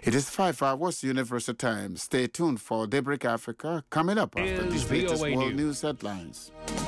It is 5 hours Universal Time. Stay tuned for Daybreak Africa coming up after these latest world news headlines.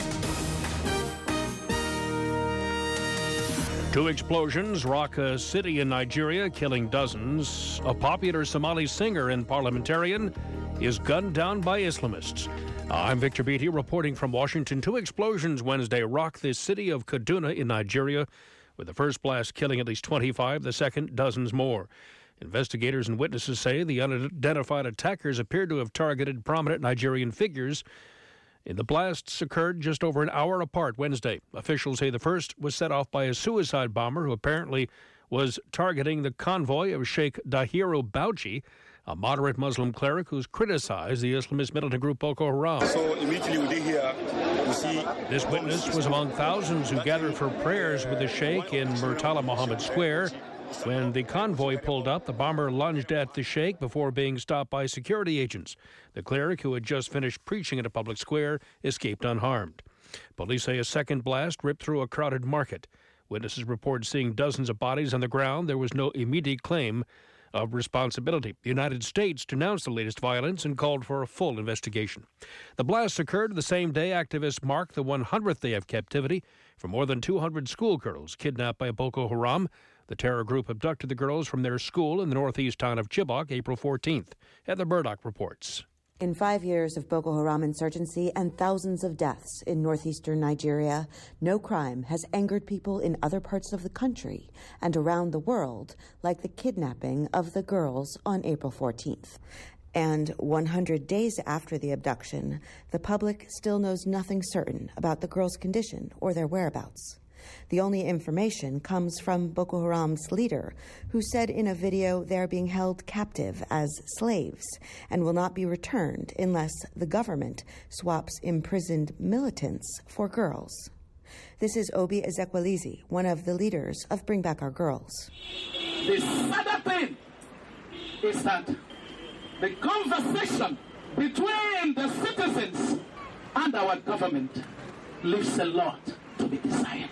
Two explosions rock a city in Nigeria, killing dozens. A popular Somali singer and parliamentarian is gunned down by Islamists. I'm Victor Beatty reporting from Washington. Two explosions Wednesday rocked the city of Kaduna in Nigeria, with the first blast killing at least 25, the second dozens more. Investigators and witnesses say the unidentified attackers appeared to have targeted prominent Nigerian figures. The blasts occurred just over an hour apart Wednesday. Officials say the first was set off by a suicide bomber who apparently was targeting the convoy of Sheikh Dahiru Bauchi, a moderate Muslim cleric who's criticized the Islamist militant group Boko Haram. So immediately we did here, we see... This witness was among thousands who gathered for prayers with the Sheikh in Murtala Muhammad Square. When the convoy pulled up, the bomber lunged at the Sheikh before being stopped by security agents. The cleric, who had just finished preaching at a public square, escaped unharmed. Police say a second blast ripped through a crowded market. Witnesses report seeing dozens of bodies on the ground. There was no immediate claim of responsibility. The United States denounced the latest violence and called for a full investigation. The blasts occurred the same day activists marked the 100th day of captivity for more than 200 schoolgirls kidnapped by Boko Haram. The terror group abducted the girls from their school in the northeast town of Chibok April 14th. Heather Murdoch reports. In 5 years of Boko Haram insurgency and thousands of deaths in northeastern Nigeria, no crime has angered people in other parts of the country and around the world like the kidnapping of the girls on April 14th. And 100 days after the abduction, the public still knows nothing certain about the girls' condition or their whereabouts. The only information comes from Boko Haram's leader, who said in a video they are being held captive as slaves and will not be returned unless the government swaps imprisoned militants for girls. This is Obi Ezekwalizi, one of the leaders of Bring Back Our Girls. The sad thing is that the conversation between the citizens and our government leaves a lot to be desired.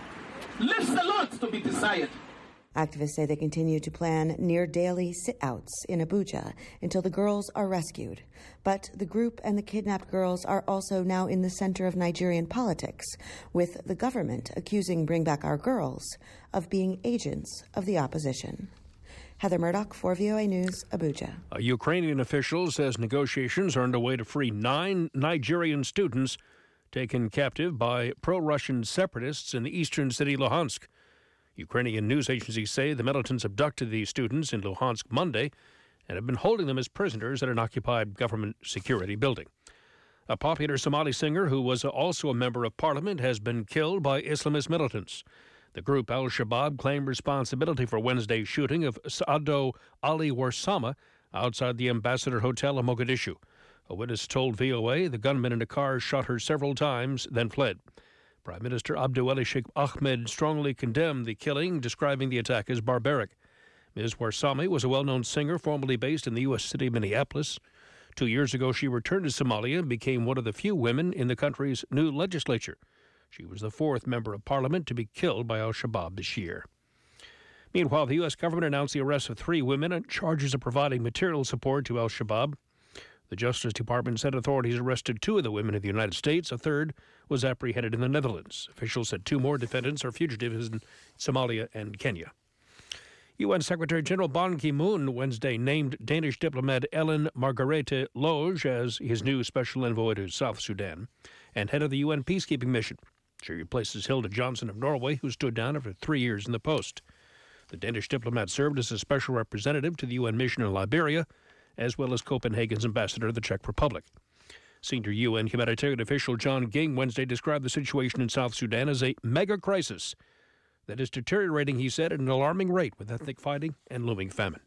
Activists say they continue to plan near-daily sit-outs in Abuja until the girls are rescued. But the group and the kidnapped girls are also now in the center of Nigerian politics, with the government accusing Bring Back Our Girls of being agents of the opposition. Heather Murdoch for VOA News, Abuja. A Ukrainian official says negotiations are underway to free 9 Nigerian students taken captive by pro-Russian separatists in the eastern city Luhansk. Ukrainian news agencies say the militants abducted these students in Luhansk Monday and have been holding them as prisoners at an occupied government security building. A popular Somali singer who was also a member of parliament has been killed by Islamist militants. The group Al-Shabaab claimed responsibility for Wednesday's shooting of Saado Ali Warsama outside the Ambassador Hotel in Mogadishu. A witness told VOA the gunman in a car shot her several times, then fled. Prime Minister Abdul Sheikh Ahmed strongly condemned the killing, describing the attack as barbaric. Ms. Warsame was a well-known singer formerly based in the U.S. city of Minneapolis. 2 years ago, she returned to Somalia and became one of the few women in the country's new legislature. She was the 4th member of parliament to be killed by al-Shabaab this year. Meanwhile, the U.S. government announced the arrest of 3 women on charges of providing material support to al-Shabaab. The Justice Department said authorities arrested 2 of the women in the United States. A third was apprehended in the Netherlands. Officials said 2 more defendants are fugitives in Somalia and Kenya. UN Secretary General Ban Ki-moon Wednesday named Danish diplomat Ellen Margrethe Loge as his new special envoy to South Sudan and head of the UN peacekeeping mission. She replaces Hilda Johnson of Norway, who stood down after 3 years in the post. The Danish diplomat served as a special representative to the UN mission in Liberia, as well as Copenhagen's ambassador to the Czech Republic. Senior UN humanitarian official John Ging Wednesday described the situation in South Sudan as a mega crisis that is deteriorating, he said, at an alarming rate with ethnic fighting and looming famine.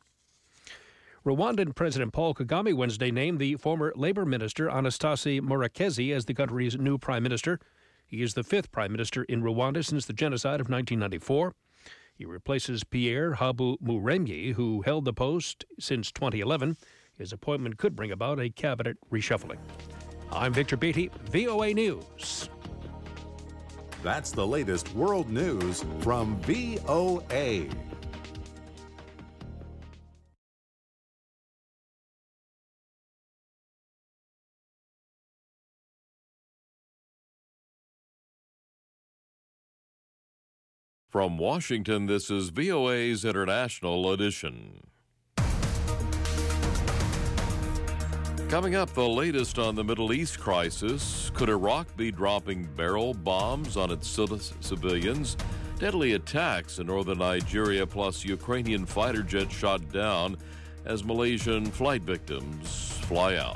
Rwandan President Paul Kagame Wednesday named the former labor minister Anastasi Murekezi as the country's new prime minister. He is the 5th prime minister in Rwanda since the genocide of 1994. He replaces Pierre Habumuremyi, who held the post since 2011. His appointment could bring about a cabinet reshuffling. I'm Victor Beatty, VOA News. That's the latest world news from VOA. From Washington, this is VOA's International Edition. Coming up, the latest on the Middle East crisis. Could Iraq be dropping barrel bombs on its civilians? Deadly attacks in northern Nigeria, plus Ukrainian fighter jets shot down as Malaysian flight victims fly out.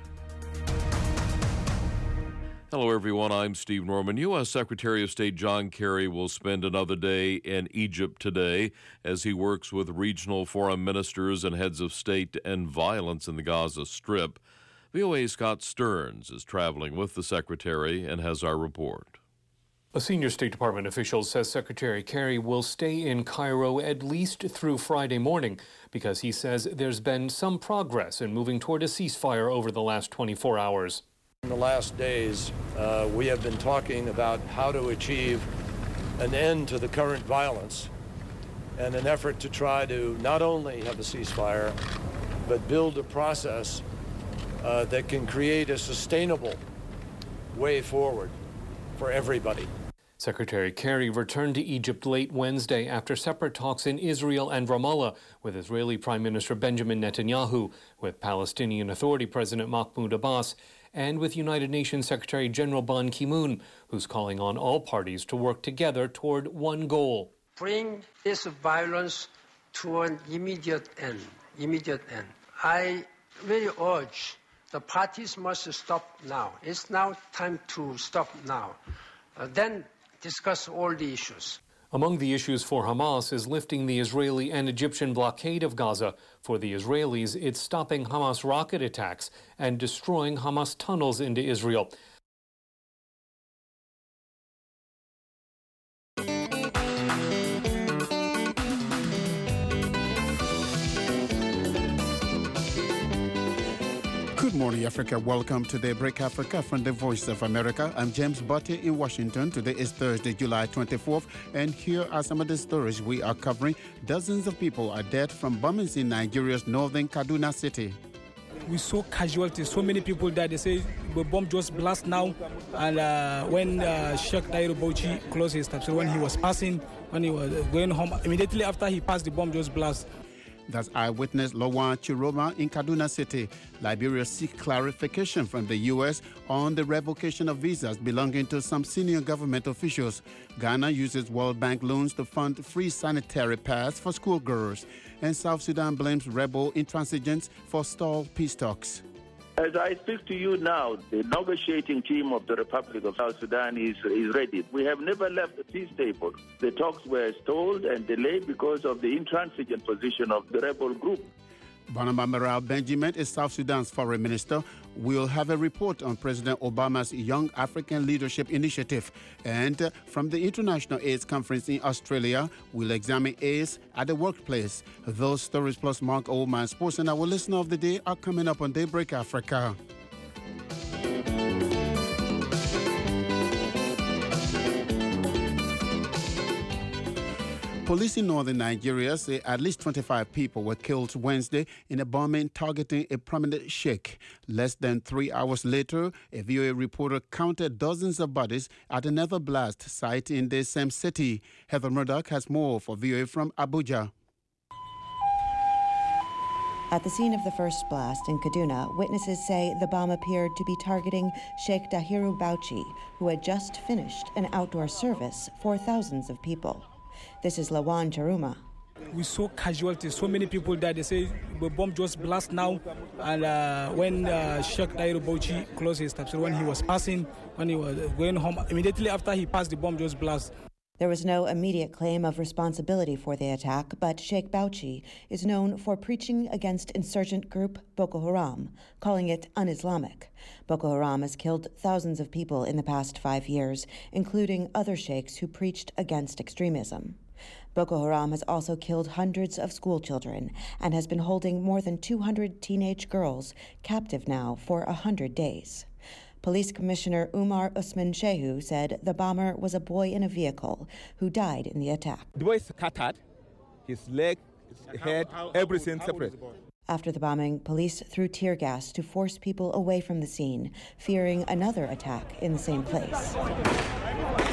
Hello, everyone. I'm Steve Norman. U.S. Secretary of State John Kerry will spend another day in Egypt today as he works with regional foreign ministers and heads of state to end violence in the Gaza Strip. VOA's Scott Stearns is traveling with the Secretary and has our report. A senior State Department official says Secretary Kerry will stay in Cairo at least through Friday morning because he says there's been some progress in moving toward a ceasefire over the last 24 hours. In the last days, we have been talking about how to achieve an end to the current violence and an effort to try to not only have a ceasefire, but build a process that can create a sustainable way forward for everybody. Secretary Kerry returned to Egypt late Wednesday after separate talks in Israel and Ramallah with Israeli Prime Minister Benjamin Netanyahu, with Palestinian Authority President Mahmoud Abbas, and with United Nations Secretary General Ban Ki-moon, who's calling on all parties to work together toward one goal. Bring this violence to an immediate end. I really urge the parties must stop now. It's now time to stop now. Then discuss all the issues. Among the issues for Hamas is lifting the Israeli and Egyptian blockade of Gaza. For the Israelis, it's stopping Hamas rocket attacks and destroying Hamas tunnels into Israel. Good morning, Africa. Welcome to Daybreak Africa from the Voice of America. I'm James Butte in Washington. Today is Thursday, July 24th, and here are some of the stories we are covering. Dozens of people are dead from bombings in Nigeria's northern Kaduna City. We saw casualties. So many people died. They say the bomb just blast now. And when Sheikh Dahiru Bauchi closed his steps, so when he was passing, when he was going home, immediately after he passed, the bomb just blast. That's eyewitness Lawan Chiroma in Kaduna City. Liberia seeks clarification from the U.S. on the revocation of visas belonging to some senior government officials. Ghana uses World Bank loans to fund free sanitary pads for schoolgirls. And South Sudan blames rebel intransigents for stalled peace talks. As I speak to you now, the negotiating team of the Republic of South Sudan is ready. We have never left the peace table. The talks were stalled and delayed because of the intransigent position of the rebel group. Barnaba Maral Benjamin is South Sudan's foreign minister. We'll have a report on President Obama's Young African Leadership Initiative. And from the International AIDS Conference in Australia, we'll examine AIDS at the workplace. Those stories plus Mark Oldman Sports and our listener of the day are coming up on Daybreak Africa. Police in northern Nigeria say at least 25 people were killed Wednesday in a bombing targeting a prominent sheikh. Less than 3 hours later, a VOA reporter counted dozens of bodies at another blast site in the same city. Heather Murdoch has more for VOA from Abuja. At the scene of the first blast in Kaduna, witnesses say the bomb appeared to be targeting Sheikh Dahiru Bauchi, who had just finished an outdoor service for thousands of people. This is Lawan Chiroma. We saw casualties. So many people died. They say the bomb just blast now. And when Sheikh Dahiru Bauchi closed his steps, so when he was passing, when he was going home, immediately after he passed, the bomb just blast. There was no immediate claim of responsibility for the attack, but Sheikh Bauchi is known for preaching against insurgent group Boko Haram, calling it un-Islamic. Boko Haram has killed thousands of people in the past 5 years, including other sheikhs who preached against extremism. Boko Haram has also killed hundreds of school children and has been holding more than 200 teenage girls captive now for 100 days. Police Commissioner Umar Usman Shehu said the bomber was a boy in a vehicle who died in the attack. The boy is scattered, his leg, his head, everything separate. After the bombing, police threw tear gas to force people away from the scene, fearing another attack in the same place.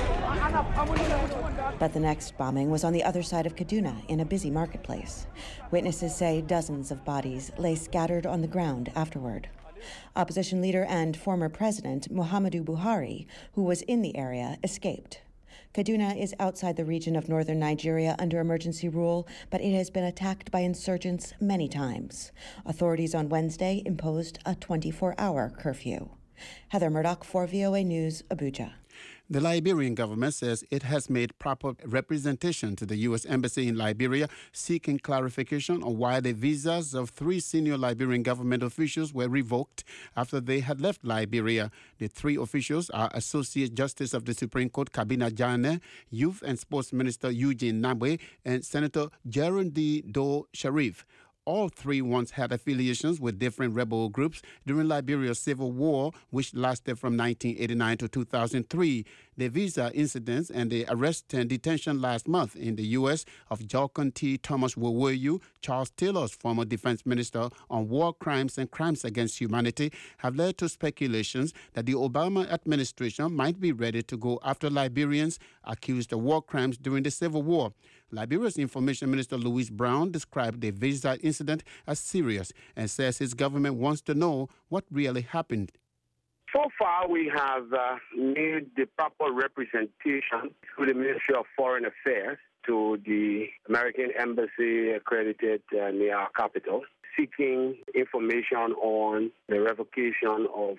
But the next bombing was on the other side of Kaduna in a busy marketplace. Witnesses say dozens of bodies lay scattered on the ground afterward. Opposition leader and former president Muhammadu Buhari, who was in the area, escaped. Kaduna is outside the region of northern Nigeria under emergency rule, but it has been attacked by insurgents many times. Authorities on Wednesday imposed a 24-hour curfew. Heather Murdoch for VOA News, Abuja. The Liberian government says it has made proper representation to the U.S. Embassy in Liberia, seeking clarification on why the visas of 3 senior Liberian government officials were revoked after they had left Liberia. The 3 officials are Associate Justice of the Supreme Court Kabina Jane, Youth and Sports Minister Eugene Nabwe, and Senator Jerundi Do Sharif. All 3 once had affiliations with different rebel groups during Liberia's civil war, which lasted from 1989 to 2003. The visa incidents and the arrest and detention last month in the U.S. of Jalkon T. Thomas Wowoyu, Charles Taylor's former defense minister on war crimes and crimes against humanity, have led to speculations that the Obama administration might be ready to go after Liberians accused of war crimes during the Civil War. Liberia's Information Minister Louis Brown described the visa incident as serious and says his government wants to know what really happened. So far, we have made the proper representation through the Ministry of Foreign Affairs to the American Embassy accredited near our capital, seeking information on the revocation of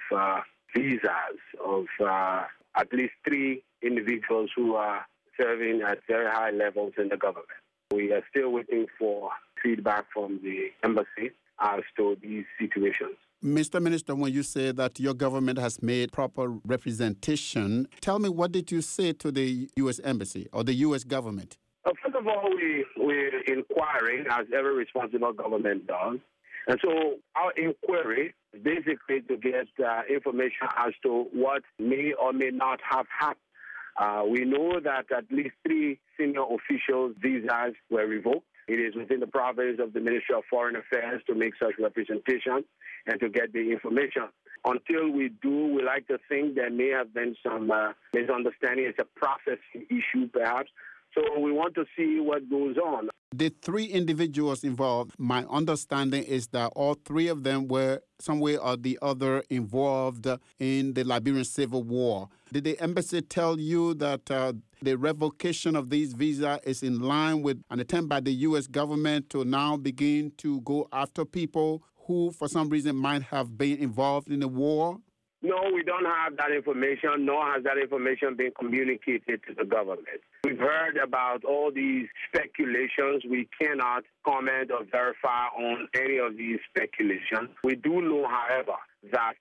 visas of at least 3 individuals who are serving at very high levels in the government. We are still waiting for feedback from the embassy as to these situations. Mr. Minister, when you say that your government has made proper representation, tell me, what did you say to the U.S. Embassy or the U.S. government? First of all, we're inquiring, as every responsible government does. And so our inquiry is basically to get information as to what may or may not have happened. We know that at least 3 senior officials' visas were revoked. It is within the province of the Ministry of Foreign Affairs to make such representation and to get the information. Until we do, we like to think there may have been some misunderstanding. It's a processing issue, perhaps. So we want to see what goes on. The 3 individuals involved, my understanding is that all 3 of them were some way or the other involved in the Liberian Civil War. Did the embassy tell you that the revocation of these visas is in line with an attempt by the U.S. government to now begin to go after people who, for some reason, might have been involved in the war? No, we don't have that information, nor has that information been communicated to the government. We've heard about all these speculations. We cannot comment or verify on any of these speculations. We do know, however, that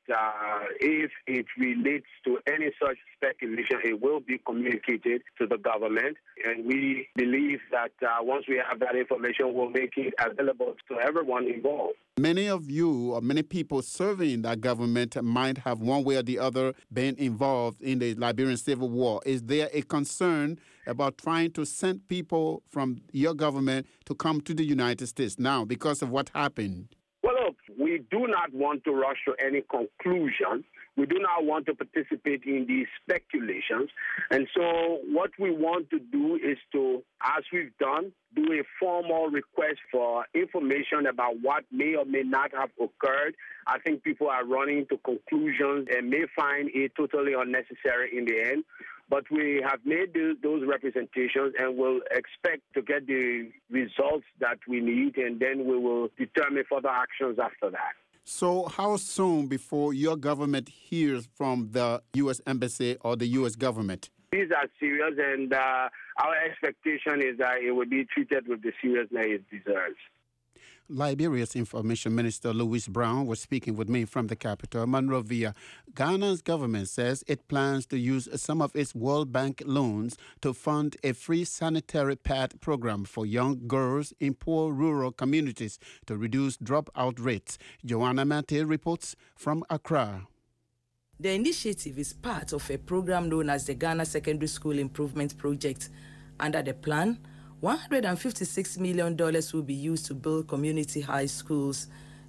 if it relates to any such speculation, it will be communicated to the government. And we believe that once we have that information, we'll make it available to everyone involved. Many of you or many people serving in that government might have one way or the other been involved in the Liberian Civil War. Is there a concern about trying to send people from your government to come to the United States now because of what happened? Well, look, we do not want to rush to any conclusion. We do not want to participate in these speculations. And so what we want to do is to, as we've done, do a formal request for information about what may or may not have occurred. I think people are running to conclusions and may find it totally unnecessary in the end. But we have made those representations and will expect to get the results that we need, and then we will determine further actions after that. So how soon before your government hears from the U.S. Embassy or the U.S. government? These are serious, and our expectation is that it will be treated with the seriousness it deserves. Liberia's Information Minister Louis Brown was speaking with me from the capital, Monrovia. Ghana's government says it plans to use some of its World Bank loans to fund a free sanitary pad program for young girls in poor rural communities to reduce dropout rates. Joanna Mate reports from Accra. The initiative is part of a program known as the Ghana Secondary School Improvement Project. Under the plan, $156 million will be used to build community high schools.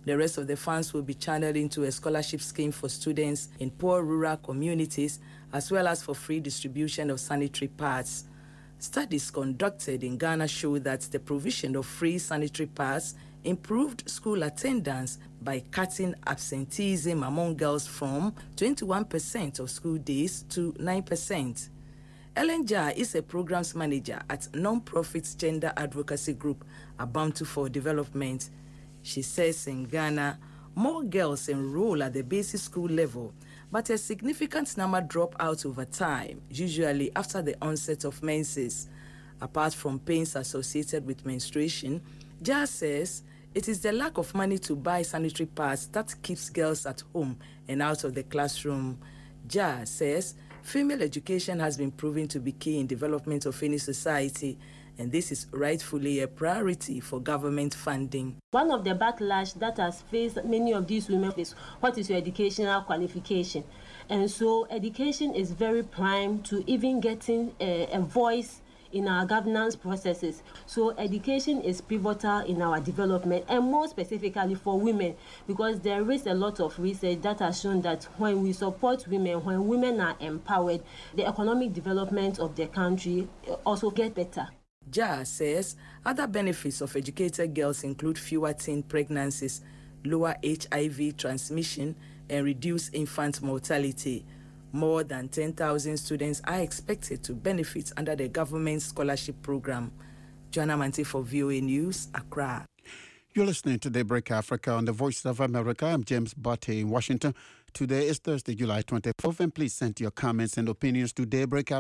The rest of the funds will be channeled into a scholarship scheme for students in poor rural communities, as well as for free distribution of sanitary pads. Studies conducted in Ghana show that the provision of free sanitary pads improved school attendance by cutting absenteeism among girls from 21% of school days to 9%. Ellen Jar is a programs manager at non-profit gender advocacy group Abantu for Development. She says in Ghana, more girls enroll at the basic school level, but a significant number drop out over time, usually after the onset of menses. Apart from pains associated with menstruation, Jar says it is the lack of money to buy sanitary pads that keeps girls at home and out of the classroom. Jar says female education has been proven to be key in development of any society, and this is rightfully a priority for government funding. One of the backlash that has faced many of these women is, what is your educational qualification? And so education is very prime to even getting a voice in our governance processes. So education is pivotal in our development, and more specifically for women, because there is a lot of research that has shown that when we support women, when women are empowered, the economic development of the country also gets better. Jar says other benefits of educated girls include fewer teen pregnancies, lower HIV transmission, and reduced infant mortality. More than 10,000 students are expected to benefit under the government scholarship program. Joanna Mante for VOA News, Accra. You're listening to Daybreak Africa on the Voice of America. I'm James Botte in Washington. Today is Thursday, July 24th, and please send your comments and opinions to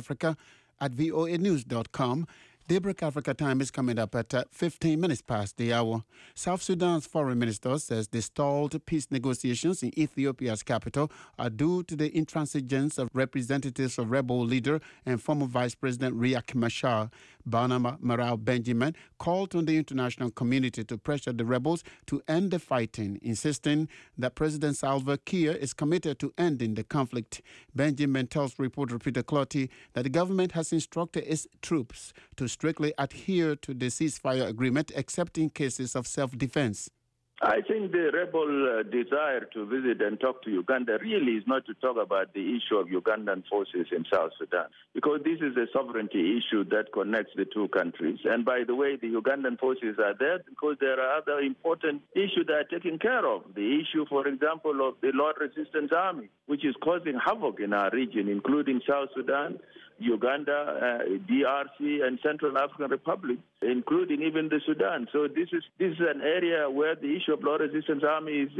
daybreakafrica@voanews.com. Daybreak Africa time is coming up at 15 minutes past the hour. South Sudan's foreign minister says the stalled peace negotiations in Ethiopia's capital are due to the intransigence of representatives of rebel leader and former Vice President Riek Machar. Barnaba Maral Benjamin called on the international community to pressure the rebels to end the fighting, insisting that President Salva Kiir is committed to ending the conflict. Benjamin tells reporter Peter Clotty that the government has instructed its troops to strictly adhere to the ceasefire agreement, except in cases of self-defense. I think the rebel desire to visit and talk to Uganda really is not to talk about the issue of Ugandan forces in South Sudan, because this is a sovereignty issue that connects the two countries. And by the way, the Ugandan forces are there because there are other important issues that are taken care of. The issue, for example, of the Lord Resistance Army, which is causing havoc in our region, including South Sudan, Uganda, DRC, and Central African Republic, including even the Sudan. So this is an area where the issue of Lord Resistance Army is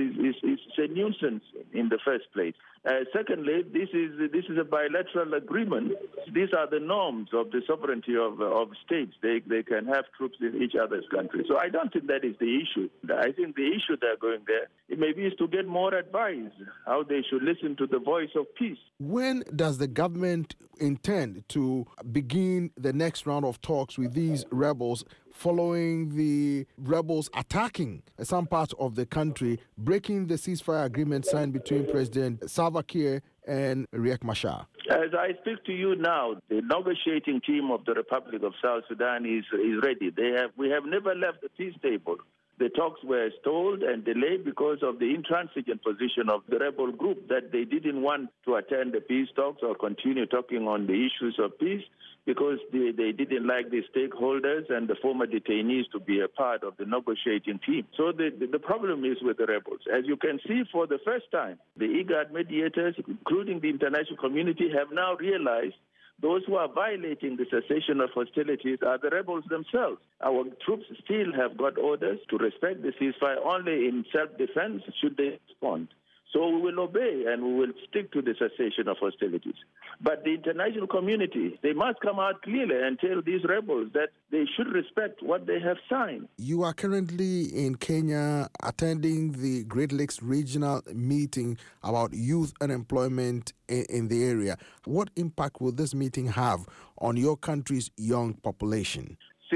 a nuisance in the first place. Secondly, this is a bilateral agreement. These are the norms of the sovereignty of states. They can have troops in each other's country. So I don't think that is the issue. I think the issue they're going there, it maybe is to get more advice, how they should listen to the voice of peace. When does the government intend to begin the next round of talks with these rebels, following the rebels attacking some parts of the country, breaking the ceasefire agreement signed between President Salva Kiir and Riek Machar? As I speak to you now, the negotiating team of the Republic of South Sudan is ready. We have never left the peace table. The talks were stalled and delayed because of the intransigent position of the rebel group that they didn't want to attend the peace talks or continue talking on the issues of peace, because they didn't like the stakeholders and the former detainees to be a part of the negotiating team. So the problem is with the rebels. As you can see, for the first time, the IGAD mediators, including the international community, have now realized those who are violating the cessation of hostilities are the rebels themselves. Our troops still have got orders to respect the ceasefire only in self-defense should they respond. So we will obey and we will stick to the cessation of hostilities. But the international community, they must come out clearly and tell these rebels that they should respect what they have signed. You are currently in Kenya attending the Great Lakes Regional Meeting about youth unemployment in the area. What impact will this meeting have on your country's young population?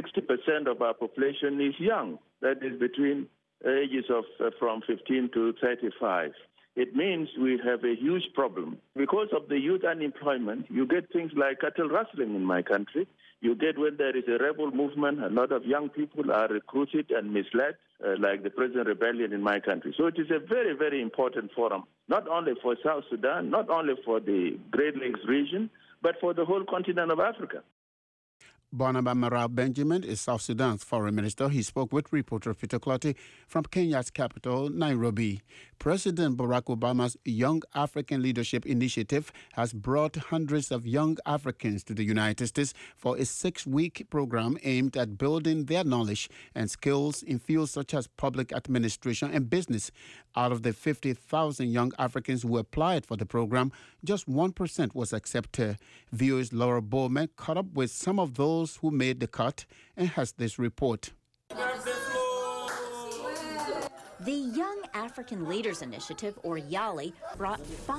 60% of our population is young. That is between ages of from 15 to 35. It means we have a huge problem. Because of the youth unemployment, you get things like cattle rustling in my country. You get when there is a rebel movement, a lot of young people are recruited and misled. like the Present Rebellion in my country. So it is a very, very important forum, not only for South Sudan, not only for the Great Lakes region, but for the whole continent of Africa. Barnaba Marab Benjamin is South Sudan's foreign minister. He spoke with reporter Peter Clotty from Kenya's capital, Nairobi. President Barack Obama's Young African Leadership Initiative has brought hundreds of young Africans to the United States for a 6-week program aimed at building their knowledge and skills in fields such as public administration and business. Out of the 50,000 young Africans who applied for the program, just 1% was accepted. VOA's Laura Bowman caught up with some of those who made the cut and has this report. The Young African Leaders Initiative, or YALI, brought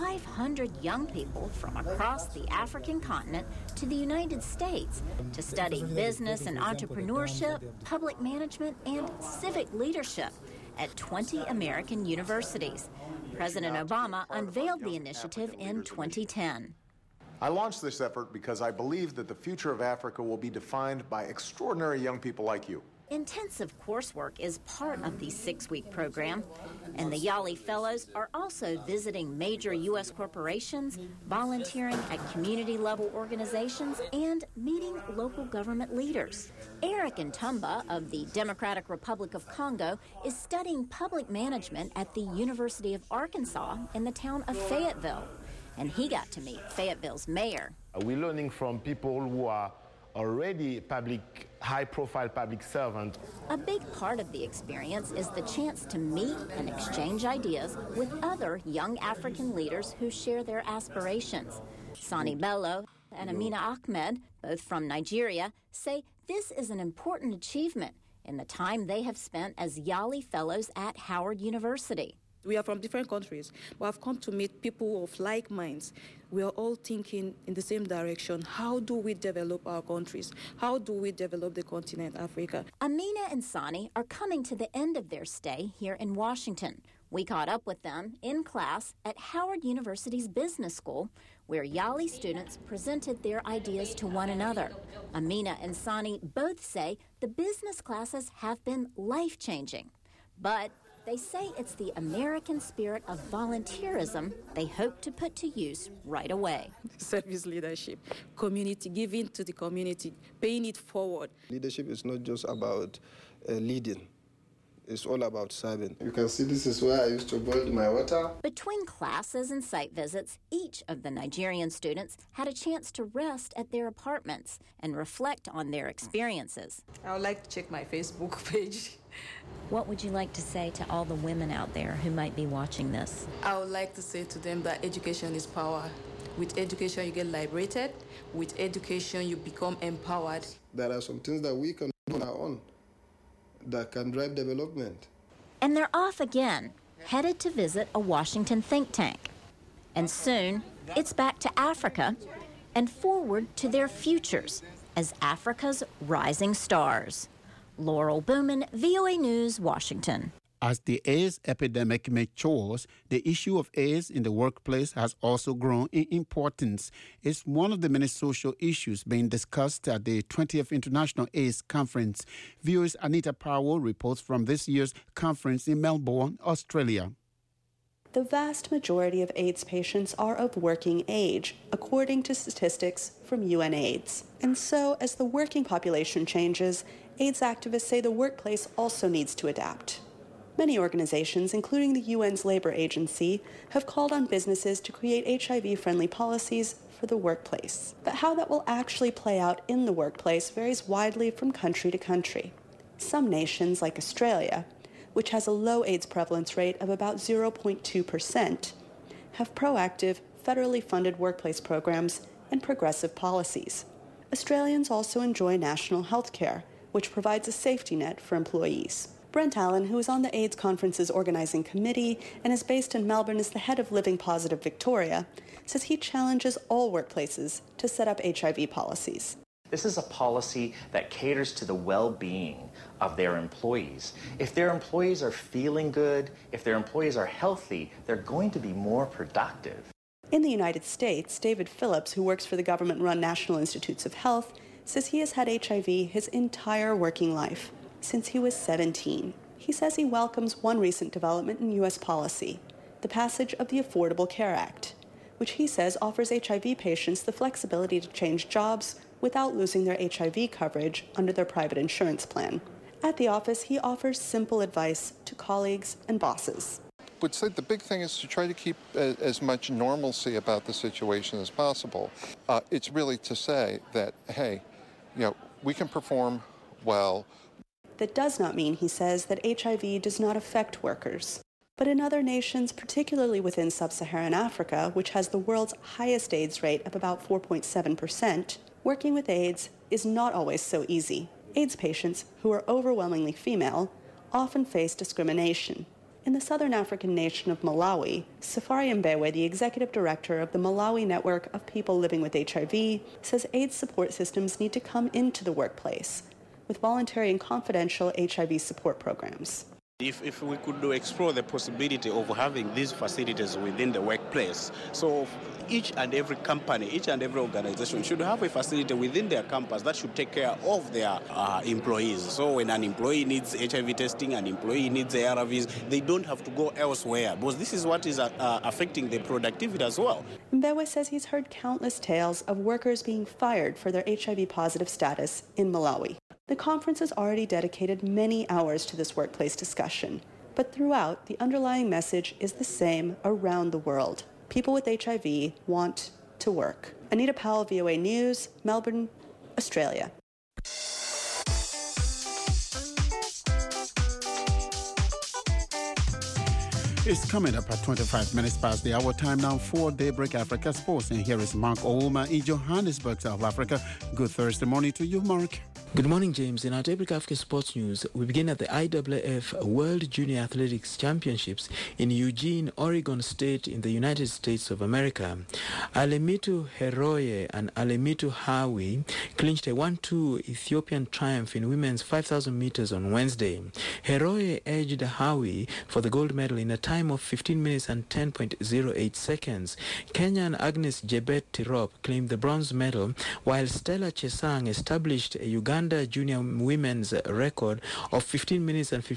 500 young people from across the African continent to the United States to study business and entrepreneurship, public management, and civic leadership at 20 American universities. President Obama unveiled the initiative in 2010. I launched this effort because I believe that the future of Africa will be defined by extraordinary young people like you. Intensive coursework is part of the 6-week program, and the YALI Fellows are also visiting major U.S. corporations, volunteering at community-level organizations, and meeting local government leaders. Eric Ntumba of the Democratic Republic of Congo is studying public management at the University of Arkansas in the town of Fayetteville, and he got to meet Fayetteville's mayor. We're learning from people who are already high-profile public servants. A big part of the experience is the chance to meet and exchange ideas with other young African leaders who share their aspirations. Sani Bello and Amina Ahmed, both from Nigeria, say this is an important achievement in the time they have spent as YALI Fellows at Howard University. We are from different countries, but I've come to meet people of like minds. We are all thinking in the same direction. How do we develop our countries? How do we develop the continent, Africa? Amina and Sani are coming to the end of their stay here in Washington. We caught up with them in class at Howard University's Business School, where YALI students presented their ideas to one another. Amina and Sani both say the business classes have been life-changing, but they say it's the American spirit of volunteerism they hope to put to use right away. Service leadership, community, giving to the community, paying it forward. Leadership is not just about leading. It's all about serving. You can see this is where I used to boil my water. Between classes and site visits, each of the Nigerian students had a chance to rest at their apartments and reflect on their experiences. I would like to check my Facebook page. What would you like to say to all the women out there who might be watching this? I would like to say to them that education is power. With education, you get liberated. With education, you become empowered. There are some things that we can do on our own that can drive development. And they're off again, headed to visit a Washington think tank. And soon, it's back to Africa and forward to their futures as Africa's rising stars. Laurel Bowman, VOA News, Washington. As the AIDS epidemic matures, the issue of AIDS in the workplace has also grown in importance. It's one of the many social issues being discussed at the 20th International AIDS Conference. VOA's Anita Powell reports from this year's conference in Melbourne, Australia. The vast majority of AIDS patients are of working age, according to statistics from UNAIDS. And so, as the working population changes, AIDS activists say the workplace also needs to adapt. Many organizations, including the UN's Labor Agency, have called on businesses to create HIV-friendly policies for the workplace. But how that will actually play out in the workplace varies widely from country to country. Some nations, like Australia, which has a low AIDS prevalence rate of about 0.2%, have proactive, federally funded workplace programs and progressive policies. Australians also enjoy national health care, which provides a safety net for employees. Brent Allen, who is on the AIDS Conference's organizing committee and is based in Melbourne as the head of Living Positive Victoria, says he challenges all workplaces to set up HIV policies. This is a policy that caters to the well-being of their employees. If their employees are feeling good, if their employees are healthy, they're going to be more productive. In the United States, David Phillips, who works for the government-run National Institutes of Health, says he has had HIV his entire working life, since he was 17. He says he welcomes one recent development in U.S. policy, the passage of the Affordable Care Act, which he says offers HIV patients the flexibility to change jobs without losing their HIV coverage under their private insurance plan. At the office, he offers simple advice to colleagues and bosses. Would say the big thing is to try to keep as much normalcy about the situation as possible. It's really to say that, hey, we can perform well. That does not mean, he says, that HIV does not affect workers. But in other nations, particularly within sub-Saharan Africa, which has the world's highest AIDS rate of about 4.7%, working with AIDS is not always so easy. AIDS patients, who are overwhelmingly female, often face discrimination. In the southern African nation of Malawi, Safari Mbewe, the executive director of the Malawi Network of People Living with HIV, says AIDS support systems need to come into the workplace with voluntary and confidential HIV support programs. If we could explore the possibility of having these facilities within the workplace, so each and every company, each and every organization should have a facility within their campus that should take care of their employees. So when an employee needs HIV testing, an employee needs ARVs, they don't have to go elsewhere, because this is what is affecting the productivity as well. Mbewe says he's heard countless tales of workers being fired for their HIV-positive status in Malawi. The conference has already dedicated many hours to this workplace discussion, but throughout, the underlying message is the same around the world. People with HIV want to work. Anita Powell, VOA News, Melbourne, Australia. It's coming up at 25 minutes past the hour. Time now for Daybreak Africa Sports. And here is Mark Ouma in Johannesburg, South Africa. Good Thursday morning to you, Mark. Good morning, James. In our Daybreak Africa Sports News, we begin at the IAAF World Junior Athletics Championships in Eugene, Oregon State in the United States of America. Alemitu Heroye and Alemitu Hawi clinched a 1-2 Ethiopian triumph in women's 5,000 meters on Wednesday. Heroye edged Hawi for the gold medal in a time of 15 minutes and 10.08 seconds. Kenyan Agnes Jebet Tirop claimed the bronze medal, while Stella Chesang established a Uganda junior women's record of 15 minutes and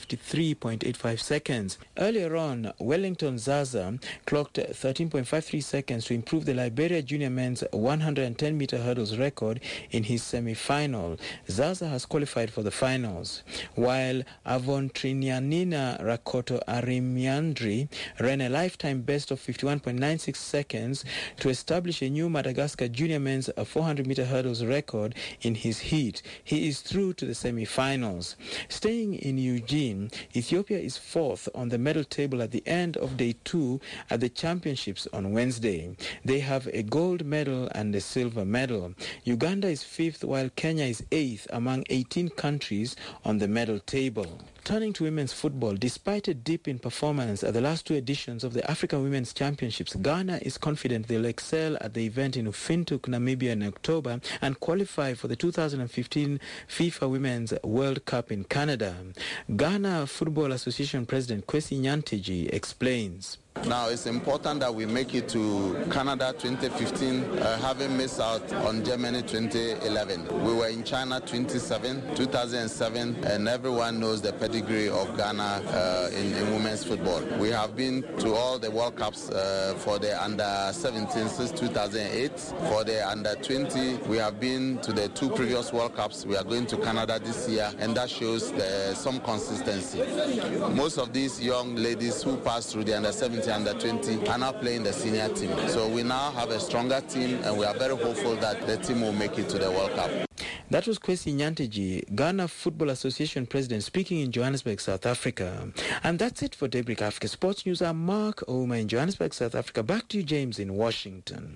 53.85 seconds. Earlier on, Wellington Zaza clocked 13.53 seconds to improve the Liberia junior men's 110-meter hurdles record in his semi-final. Zaza has qualified for the finals, while Avontrinianina Rakoto Arimiandri ran a lifetime best of 51.96 seconds to establish a new Madagascar junior men's 400-meter hurdles record in his heat. He is through to the semi-finals. Staying in Eugene, Ethiopia is fourth on the medal table at the end of day 2 at the championships on Wednesday. They have a gold medal and a silver medal. Uganda is fifth, while Kenya is eighth among 18 countries on the medal table. Turning to women's football, despite a dip in performance at the last 2 editions of the African Women's Championships, Ghana is confident they'll excel at the event in Ufintuk, Namibia in October and qualify for the 2015 FIFA Women's World Cup in Canada. Ghana Football Association President Kwesi Nyanteji explains. Now, it's important that we make it to Canada 2015, having missed out on Germany 2011. We were in China 2007, and everyone knows the pedigree of Ghana in women's football. We have been to all the World Cups for the under-17 since 2008. For the under-20, we have been to the 2 previous World Cups. We are going to Canada this year, and that shows some consistency. Most of these young ladies who passed through the under-17 under 20 are now playing the senior team. So we now have a stronger team, and we are very hopeful that the team will make it to the World Cup. That was Kwesi Nyanteji, Ghana Football Association President, speaking in Johannesburg, South Africa. And that's it for Daybreak Africa Sports News. I'm Mark Ouma in Johannesburg, South Africa. Back to you, James, in Washington.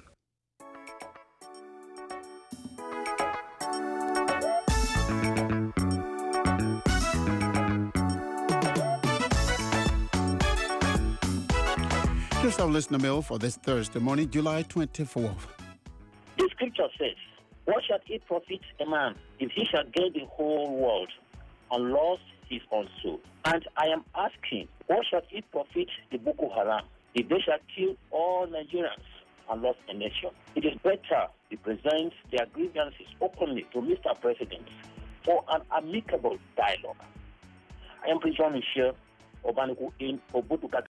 Here's our listener mail for this Thursday morning, July 24th. The scripture says, "What shall it profit a man if he shall gain the whole world and lose his own soul?" And I am asking, what shall it profit the Boko Haram if they shall kill all Nigerians and lose a nation? It is better to present their grievances openly to Mr. President for an amicable dialogue. I am Jean Michel Obanuku in Obutu